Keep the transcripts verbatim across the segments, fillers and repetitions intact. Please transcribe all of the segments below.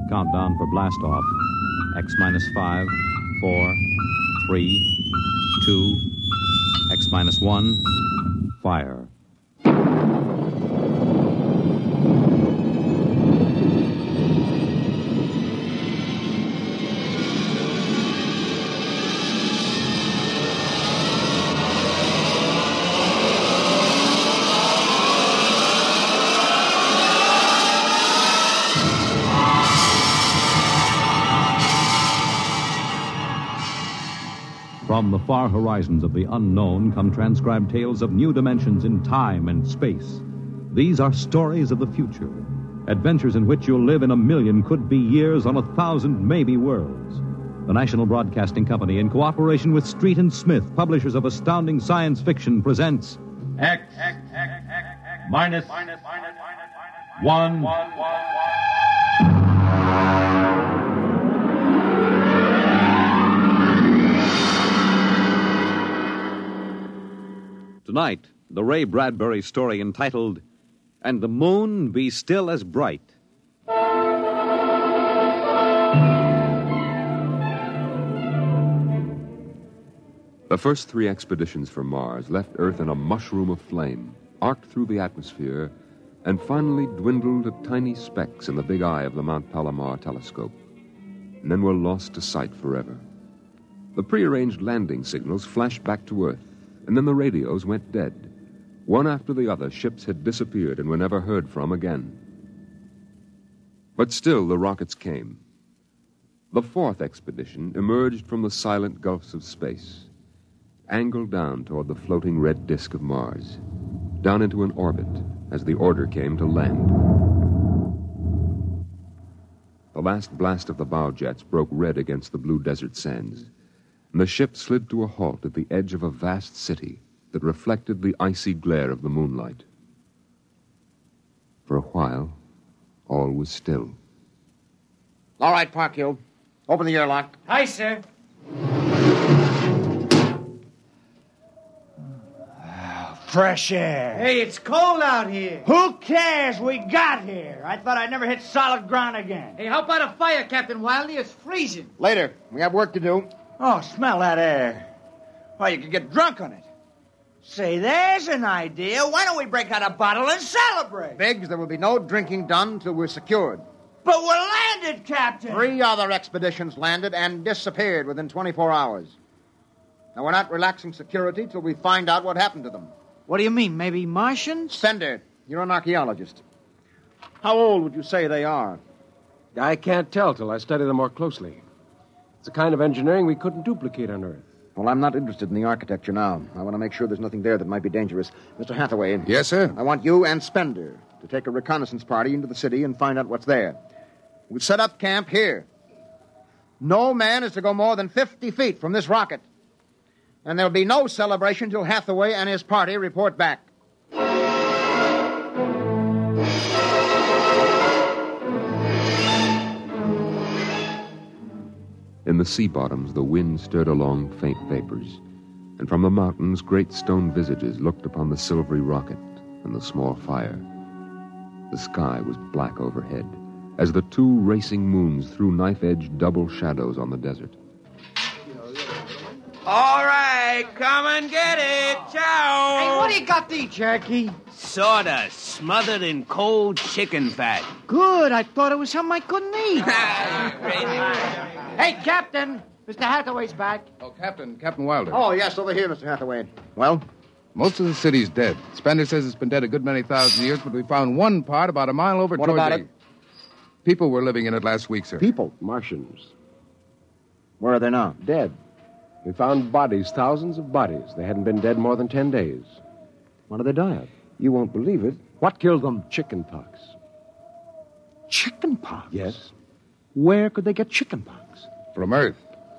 countdown for blastoff. X minus five, four, three, two, X minus one, fire. From the far horizons of the unknown come transcribed tales of new dimensions in time and space. These are stories of the future, adventures in which you'll live in a million could-be years on a thousand maybe worlds. The National Broadcasting Company, in cooperation with Street and Smith, publishers of astounding science fiction, presents X, X, X, X, minus, one, one, one. Tonight, the Ray Bradbury story entitled, And the Moon Be Still as Bright. The first three expeditions for Mars left Earth in a mushroom of flame, arced through the atmosphere, and finally dwindled to tiny specks in the big eye of the Mount Palomar telescope, and then were lost to sight forever. The prearranged landing signals flashed back to Earth, and then the radios went dead. One after the other, ships had disappeared and were never heard from again. But still the rockets came. The fourth expedition emerged from the silent gulfs of space, angled down toward the floating red disk of Mars, down into an orbit as the order came to land. The last blast of the bow jets broke red against the blue desert sands, and the ship slid to a halt at the edge of a vast city that reflected the icy glare of the moonlight. For a while, all was still. All right, Parkhill. Open the airlock. Aye, sir. Fresh air. Hey, it's cold out here. Who cares? We got here. I thought I'd never hit solid ground again. Hey, how about a fire, Captain Wiley? It's freezing. Later. We have work to do. Oh, smell that air. Why, you could get drunk on it. Say, there's an idea. Why don't we break out a bottle and celebrate? Biggs, there will be no drinking done till we're secured. But we're landed, Captain. Three other expeditions landed and disappeared within twenty-four hours. Now, we're not relaxing security till we find out what happened to them. What do you mean, maybe Martians? Sender, you're an archaeologist. How old would you say they are? I can't tell till I study them more closely. It's a kind of engineering we couldn't duplicate on Earth. Well, I'm not interested in the architecture now. I want to make sure there's nothing there that might be dangerous. Mister Hathaway. Yes, sir? I want you and Spender to take a reconnaissance party into the city and find out what's there. We'll set up camp here. No man is to go more than fifty feet from this rocket. And there'll be no celebration till Hathaway and his party report back. In the sea bottoms, the wind stirred along faint vapors, and from the mountains, great stone visages looked upon the silvery rocket and the small fire. The sky was black overhead, as the two racing moons threw knife-edged double shadows on the desert. All right, come and get it. Ciao. Hey, what do you got to eat, Cherokee? Sorta smothered in cold chicken fat. Good. I thought it was something I couldn't eat. Hey, Captain. Mister Hathaway's back. Oh, Captain, Captain Wilder. Oh, yes, over here, Mister Hathaway. Well? Most of the city's dead. Spender says it's been dead a good many thousand years, but we found one part about a mile over what toward about the... it? People were living in it last week, sir. People? Martians. Where are they now? Dead. We found bodies, thousands of bodies. They hadn't been dead more than ten days. What did they die of? You won't believe it. What killed them? Chicken pox. Chicken pox? Yes. Where could they get chicken pox? From Earth.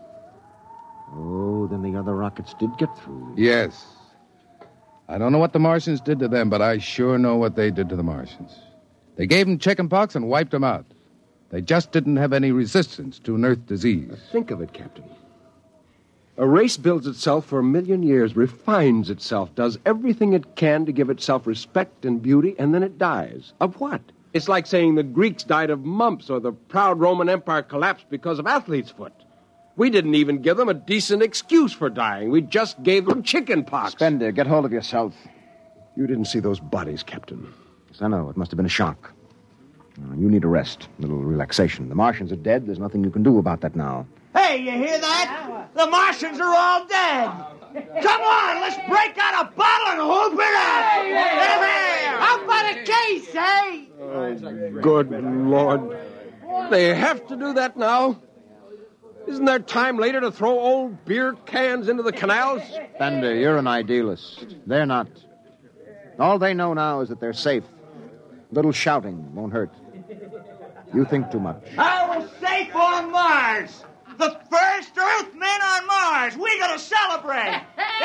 Oh, then the other rockets did get through. Yes. I don't know what the Martians did to them, but I sure know what they did to the Martians. They gave them chicken pox and wiped them out. They just didn't have any resistance to an Earth disease. Think of it, Captain. A race builds itself for a million years, refines itself, does everything it can to give itself respect and beauty, and then it dies. Of what? It's like saying the Greeks died of mumps or the proud Roman Empire collapsed because of athlete's foot. We didn't even give them a decent excuse for dying. We just gave them chicken pox. Spender, get hold of yourself. You didn't see those bodies, Captain. Yes, I know. It must have been a shock. Uh, you need a rest, a little relaxation. The Martians are dead. There's nothing you can do about that now. Hey, you hear that? The Martians are all dead. Come on, let's break out a bottle and hoop it up. Hey, hey, hey. How about a case, eh? Oh, good Lord. They have to do that now? Isn't there time later to throw old beer cans into the canals? Spender, you're an idealist. They're not. All they know now is that they're safe. A little shouting won't hurt. You think too much. I was safe on Mars. The first Earthmen on Mars. We gotta celebrate.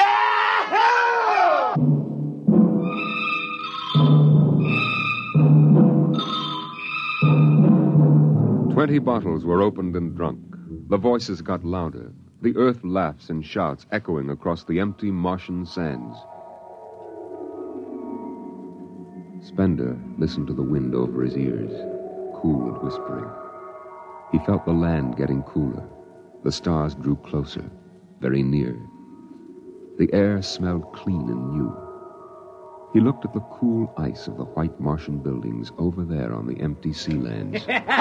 Twenty bottles were opened and drunk. The voices got louder. The earth laughs and shouts echoing across the empty Martian sands. Spender listened to the wind over his ears, cool and whispering. He felt the land getting cooler. The stars drew closer, very near. The air smelled clean and new. He looked at the cool ice of the white Martian buildings over there on the empty sea lands.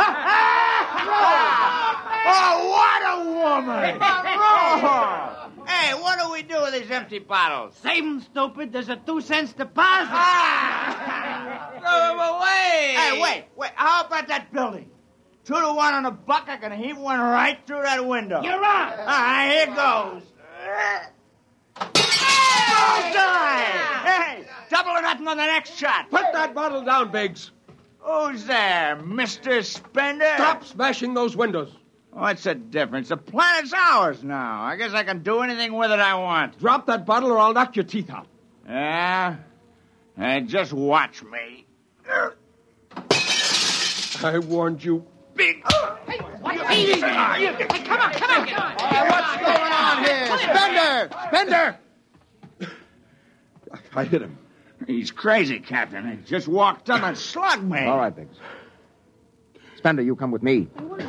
Oh, what a woman! Oh. Hey, what do we do with these empty bottles? Save them, stupid. There's a two cents deposit. Ah! Throw them away! Hey, wait, wait. How about that building? Two to one on a buck, I can heave one right through that window. You're on. All right, here goes. Bullseye! Hey, double or nothing on the next shot. Put that bottle down, Biggs. Who's there, Mister Spender? Stop smashing those windows. What's the difference? The planet's ours now. I guess I can do anything with it I want. Drop that bottle or I'll knock your teeth out. Yeah? Hey, just watch me. I warned you, Big. Hey, what? Hey, hey, hey, come on, come on. Hey, what's going on here? Spender! Spender! I hit him. He's crazy, Captain. He just walked up and slugged me. All right, Biggs. Spender, you come with me.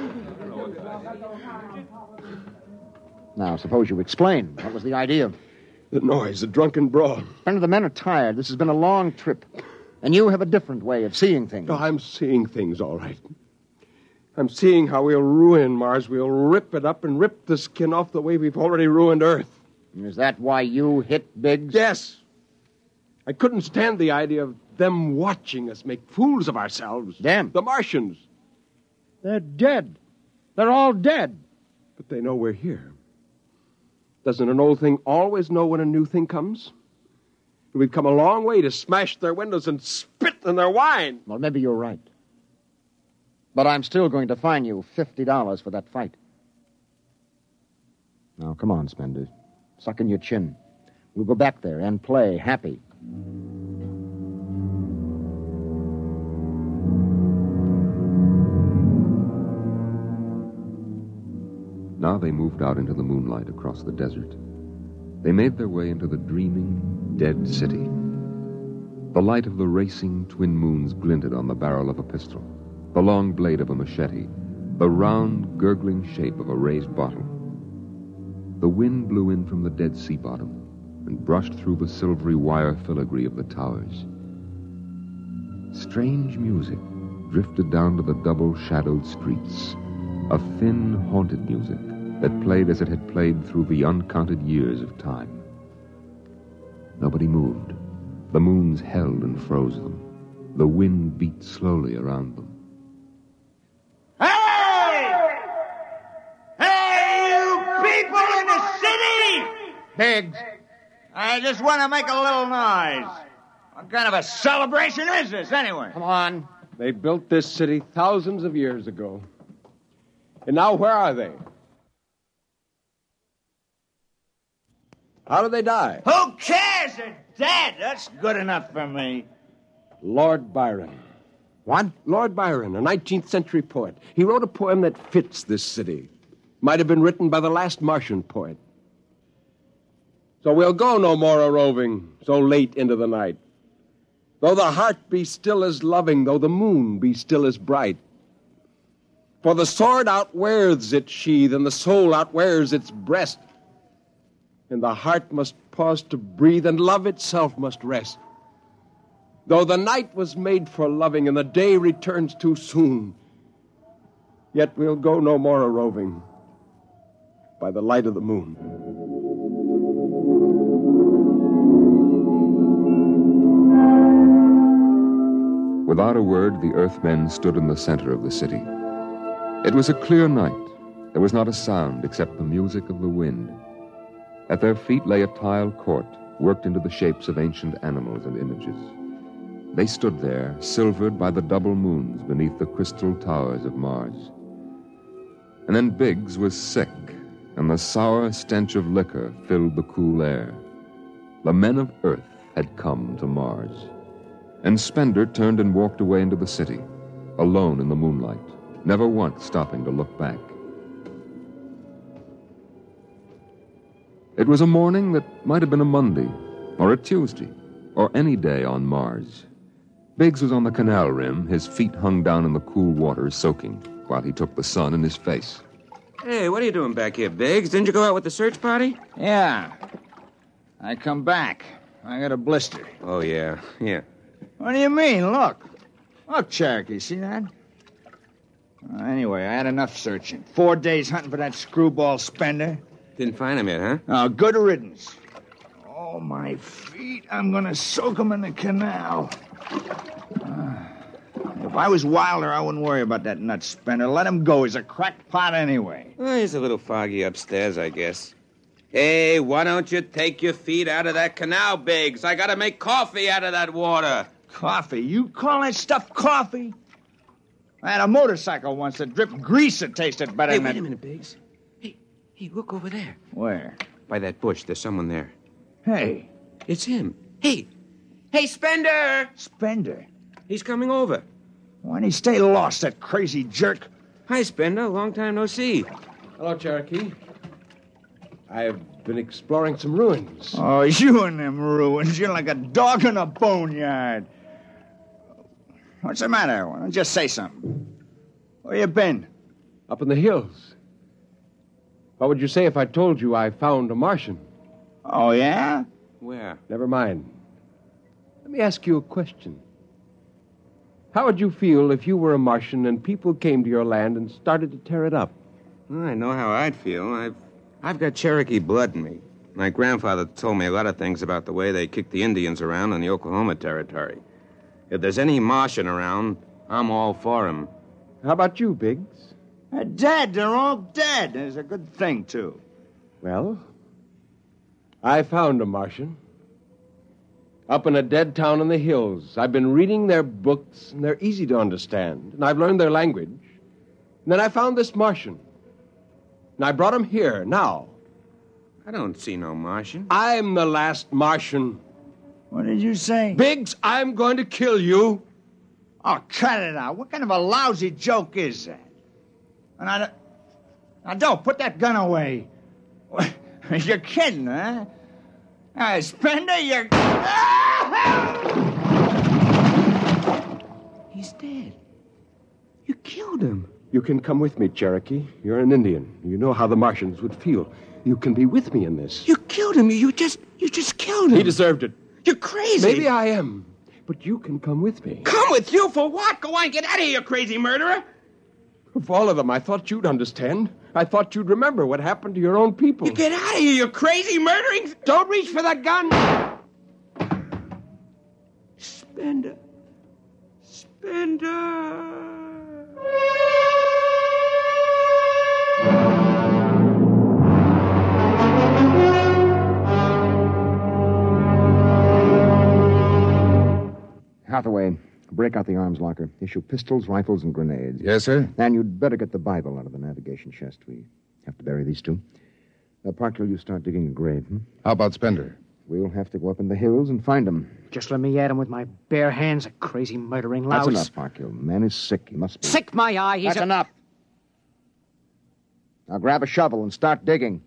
Now, suppose you explain. What was the idea? The noise, the drunken brawl. Spender, the men are tired. This has been a long trip. And you have a different way of seeing things. No, I'm seeing things all right. I'm seeing how we'll ruin Mars. We'll rip it up and rip the skin off the way we've already ruined Earth. Is that why you hit Biggs? Yes. I couldn't stand the idea of them watching us make fools of ourselves. Them? The Martians. They're dead. They're all dead. But they know we're here. Doesn't an old thing always know when a new thing comes? We've come a long way to smash their windows and spit in their wine. Well, maybe you're right. But I'm still going to fine you fifty dollars for that fight. Now, come on, Spender. Suck in your chin. We'll go back there and play happy. Now they moved out into the moonlight across the desert. They made their way into the dreaming, dead city. The light of the racing twin moons glinted on the barrel of a pistol, the long blade of a machete, the round, gurgling shape of a raised bottle. The wind blew in from the dead sea bottom and brushed through the silvery wire filigree of the towers. Strange music drifted down to the double-shadowed streets, a thin, haunted music that played as it had played through the uncounted years of time. Nobody moved. The moons held and froze them. The wind beat slowly around them. Hey! Hey, you people in the city! Biggs! I just want to make a little noise. What kind of a celebration is this, anyway? Come on. They built this city thousands of years ago. And now where are they? How did they die? Who cares? They're dead. That's good enough for me. Lord Byron. What? Lord Byron, a nineteenth century poet. He wrote a poem that fits this city. Might have been written by the last Martian poet. So we'll go no more a-roving so late into the night. Though the heart be still as loving, though the moon be still as bright. For the sword outwears its sheath, and the soul outwears its breast. And the heart must pause to breathe, and love itself must rest. Though the night was made for loving, and the day returns too soon, yet we'll go no more a-roving by the light of the moon. Without a word, the Earthmen stood in the center of the city. It was a clear night. There was not a sound except the music of the wind. At their feet lay a tiled court, worked into the shapes of ancient animals and images. They stood there, silvered by the double moons beneath the crystal towers of Mars. And then Biggs was sick, and the sour stench of liquor filled the cool air. The men of Earth had come to Mars. And Spender turned and walked away into the city, alone in the moonlight, never once stopping to look back. It was a morning that might have been a Monday, or a Tuesday, or any day on Mars. Biggs was on the canal rim, his feet hung down in the cool water, soaking, while he took the sun in his face. Hey, what are you doing back here, Biggs? Didn't you go out with the search party? Yeah. I come back. I got a blister. Oh, yeah, yeah. What do you mean? Look. Look, Cherokee, see that? Uh, anyway, I had enough searching. Four days hunting for that screwball Spender. Didn't find him yet, huh? Oh, good riddance. Oh, my feet. I'm going to soak them in the canal. Uh, if I was Wilder, I wouldn't worry about that nut Spender. Let him go. He's a crackpot anyway. Well, he's a little foggy upstairs, I guess. Hey, why don't you take your feet out of that canal, Biggs? I gotta make coffee out of that water. Coffee? You call that stuff coffee? I had a motorcycle once that dripped grease that tasted better Hey, than wait that. a minute, Biggs. Hey, hey, look over there. Where? By that bush, there's someone there. Hey. It's him. Hey. Hey, Spender! Spender? He's coming over. Why'd he stay lost, that crazy jerk? Hi, Spender. Long time no see. Hello, Cherokee. I have been exploring some ruins. Oh, you and them ruins. You're like a dog in a boneyard. What's the matter? Why don't you just say something? Where you been? Up in the hills. What would you say if I told you I found a Martian? Oh, yeah? Where? Never mind. Let me ask you a question. How would you feel if you were a Martian and people came to your land and started to tear it up? Well, I know how I'd feel. I've, I've got Cherokee blood in me. My grandfather told me a lot of things about the way they kicked the Indians around in the Oklahoma Territory. If there's any Martian around, I'm all for him. How about you, Biggs? They're dead. They're all dead. It's a good thing, too. Well, I found a Martian. Up in a dead town in the hills. I've been reading their books, and they're easy to understand. And I've learned their language. And then I found this Martian. And I brought him here, now. I don't see no Martian. I'm the last Martian. What did you say? Biggs, I'm going to kill you. Oh, cut it out. What kind of a lousy joke is that? And I don't... Now, don't put that gun away. You're kidding, huh? Uh, Spender, you're... He's dead. You killed him. You can come with me, Cherokee. You're an Indian. You know how the Martians would feel. You can be with me in this. You killed him. You just... You just killed him. He deserved it. You're crazy. Maybe I am. But you can come with me. Come with you for what? Go on, get out of here, you crazy murderer. Of all of them, I thought you'd understand. I thought you'd remember what happened to your own people. You get out of here, you crazy murdering... Don't reach for that gun! Spender. Spender. Hathaway, break out the arms locker. Issue pistols, rifles, and grenades. Yes, sir? And you'd better get the Bible out of the navigation chest. We have to bury these two. Uh, Parker, you start digging a grave, hmm? How about Spender? We'll have to go up in the hills and find him. Just let me at him with my bare hands, a crazy murdering louse. That's enough, Parker. The man is sick. He must be... Sick, my eye. He's That's a... enough. Now grab a shovel and start digging.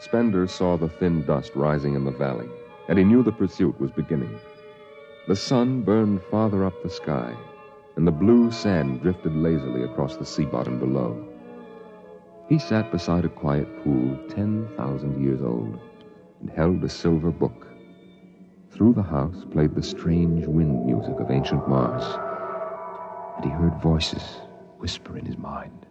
Spender saw the thin dust rising in the valley, and he knew the pursuit was beginning. The sun burned farther up the sky, and the blue sand drifted lazily across the sea bottom below. He sat beside a quiet pool ten thousand years old and held a silver book. Through the house played the strange wind music of ancient Mars, and he heard voices whisper in his mind.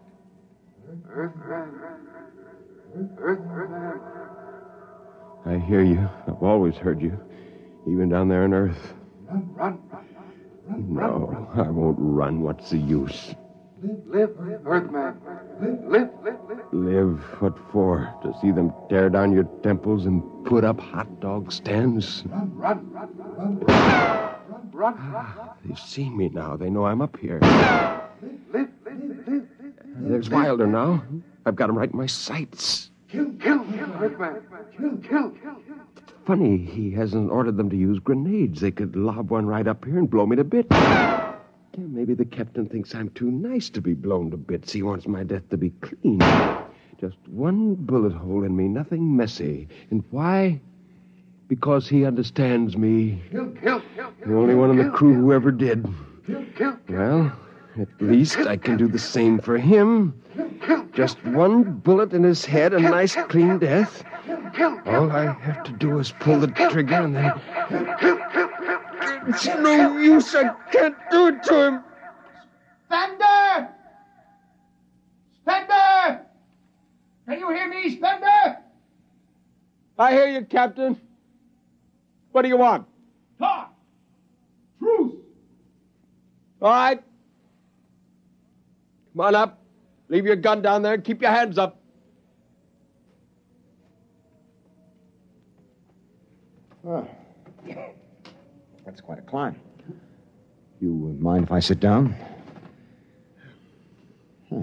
I hear you. I've always heard you, even down there on Earth. Run, run, run, No, I won't run. What's the use? Live, live, Earthman. Live, live, live, live. Live? What for? To see them tear down your temples and put up hot dog stands? Run, run, run, run, run, run, run. They've seen me now. They know I'm up here. Live, live, live, live. There's Wilder now. I've got him right in my sights. Kill, kill, kill, Earthman. Kill, kill, kill. Funny, he hasn't ordered them to use grenades. They could lob one right up here and blow me to bits. Yeah, maybe the captain thinks I'm too nice to be blown to bits. He wants my death to be clean. Just one bullet hole in me, nothing messy. And why? Because he understands me. Kill, kill, kill, The only one in the crew who ever did. kill, kill, kill. Well, at least I can do the same for him. Just one bullet in his head, a nice clean death. All I have to do is pull the trigger and then... It's no use. I can't do it to him. Spender! Spender! Can you hear me, Spender? I hear you, Captain. What do you want? Talk! Truce! All right. Come on up. Leave your gun down there and keep your hands up. Oh. That's quite a climb. You mind if I sit down? Huh.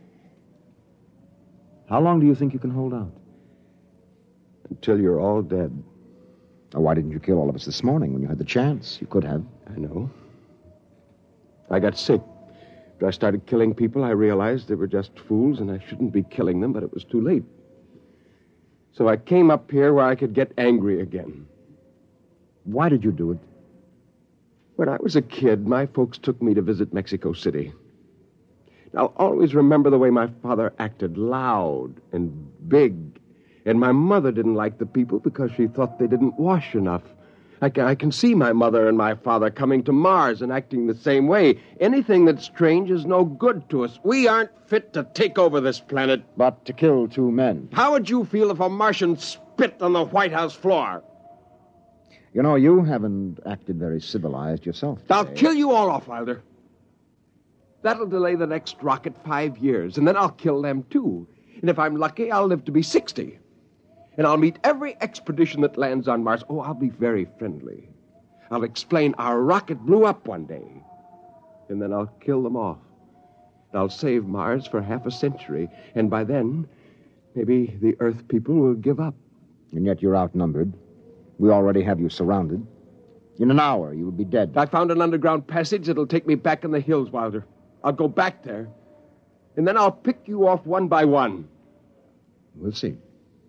How long do you think you can hold out? Until you're all dead. Oh, why didn't you kill all of us this morning when you had the chance? You could have. I know. I got sick. After I started killing people, I realized they were just fools and I shouldn't be killing them, but it was too late. So I came up here where I could get angry again. Why did you do it? When I was a kid, my folks took me to visit Mexico City. I'll always remember the way my father acted, loud and big. And my mother didn't like the people because she thought they didn't wash enough. I can, I can see my mother and my father coming to Mars and acting the same way. Anything that's strange is no good to us. We aren't fit to take over this planet. But to kill two men. How would you feel if a Martian spit on the White House floor? You know, you haven't acted very civilized yourself today. I'll kill you all off, Wilder. That'll delay the next rocket five years, and then I'll kill them, too. And if I'm lucky, I'll live to be sixty. And I'll meet every expedition that lands on Mars. Oh, I'll be very friendly. I'll explain our rocket blew up one day. And then I'll kill them off. I'll save Mars for half a century. And by then, maybe the Earth people will give up. And yet you're outnumbered. We already have you surrounded. In an hour, you will be dead. I found an underground passage that'll take me back in the hills, Wilder. I'll go back there. And then I'll pick you off one by one. We'll see.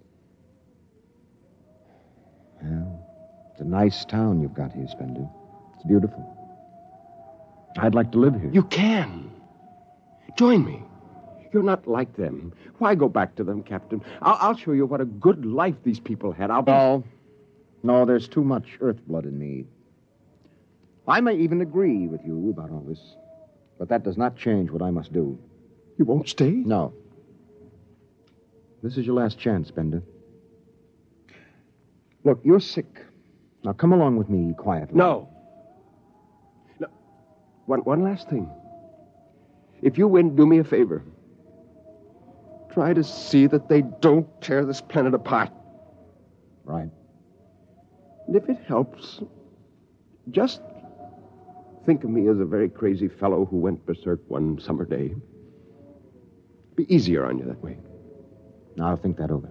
Well, it's a nice town you've got here, Spender. It's beautiful. I'd like to live here. You can. Join me. You're not like them. Why go back to them, Captain? I'll, I'll show you what a good life these people had. I'll be... No. No, there's too much earth blood in me. I may even agree with you about all this, but that does not change what I must do. You won't stay? No. This is your last chance, Spender. Look, you're sick. Now come along with me quietly. No. No. One, one last thing. If you win, do me a favor. Try to see that they don't tear this planet apart. Right. And if it helps, just think of me as a very crazy fellow who went berserk one summer day. Be easier on you that way. Now I'll think that over.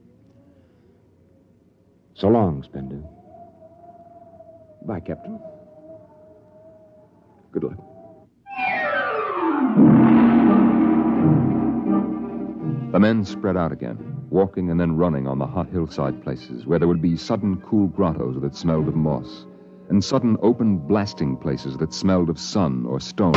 So long, Spender. Bye, Captain. Good luck. The men spread out again, walking and then running on the hot hillside places where there would be sudden cool grottos that smelled of moss, and sudden open blasting places that smelled of sun or stone.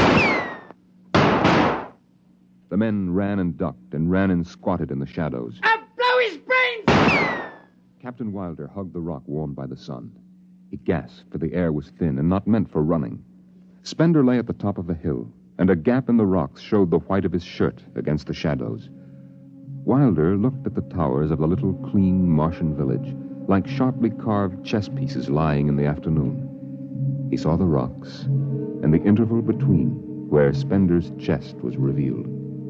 The men ran and ducked and ran and squatted in the shadows. I'll blow his brains! Captain Wilder hugged the rock warmed by the sun. He gasped, for the air was thin and not meant for running. Spender lay at the top of the hill, and a gap in the rocks showed the white of his shirt against the shadows. Wilder looked at the towers of the little, clean Martian village, like sharply carved chess pieces lying in the afternoon. He saw the rocks, and the interval between, where Spender's chest was revealed.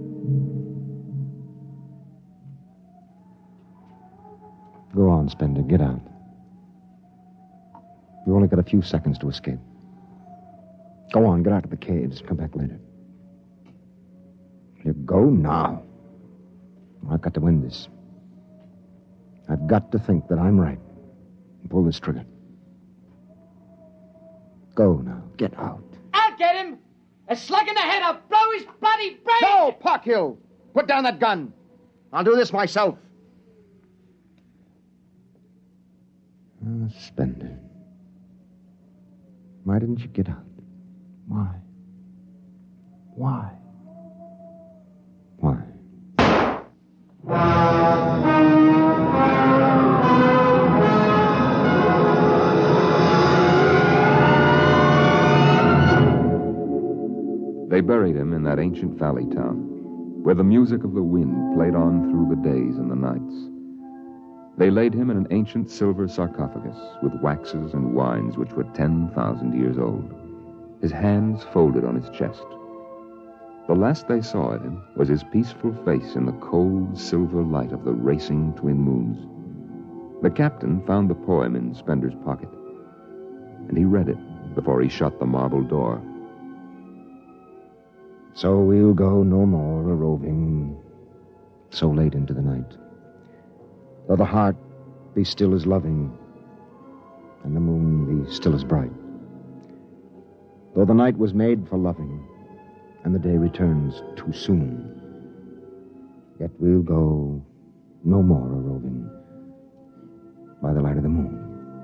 Go on, Spender. Get out. You've only got a few seconds to escape. Go on, get out of the caves. Come back later. You go now. I've got to win this. I've got to think that I'm right and pull this trigger. Go now. Get out. I'll get him. A slug in the head. I'll blow his bloody brains. No, Parkhill. Put down that gun. I'll do this myself. Oh, Spender. Why didn't you get out? Why? Why? Why? They buried him in that ancient valley town, where the music of the wind played on through the days and the nights. They laid him in an ancient silver sarcophagus with waxes and wines which were ten thousand years old, his hands folded on his chest. The last they saw of him was his peaceful face in the cold silver light of the racing twin moons. The captain found the poem in Spender's pocket, and he read it before he shut the marble door. So we'll go no more a-roving so late into the night. Though the heart be still as loving, and the moon be still as bright. Though the night was made for loving, and the day returns too soon, yet we'll go no more a-roving by the light of the moon.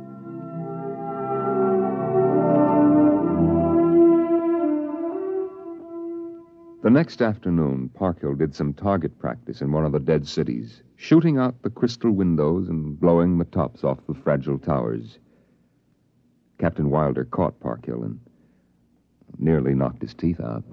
The next afternoon, Parkhill did some target practice in one of the dead cities, shooting out the crystal windows and blowing the tops off the fragile towers. Captain Wilder caught Parkhill and nearly knocked his teeth out.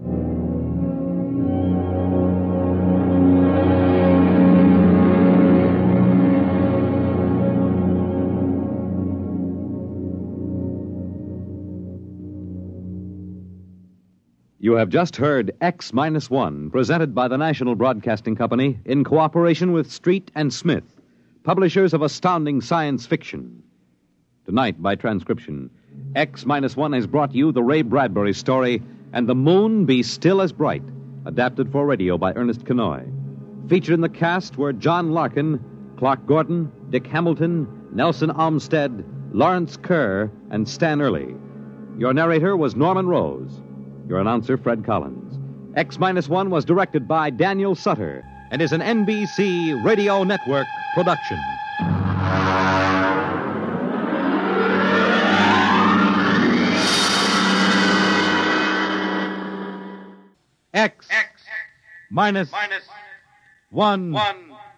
You have just heard X Minus One, presented by the National Broadcasting Company in cooperation with Street and Smith, publishers of astounding science fiction. Tonight, by transcription, X Minus One has brought you the Ray Bradbury story, And the Moon Be Still as Bright, adapted for radio by Ernest Kenoy. Featured in the cast were John Larkin, Clark Gordon, Dick Hamilton, Nelson Olmsted, Lawrence Kerr, and Stan Early. Your narrator was Norman Rose. Your announcer, Fred Collins. X Minus One was directed by Daniel Sutter and is an N B C Radio Network production. X, X minus, minus one, one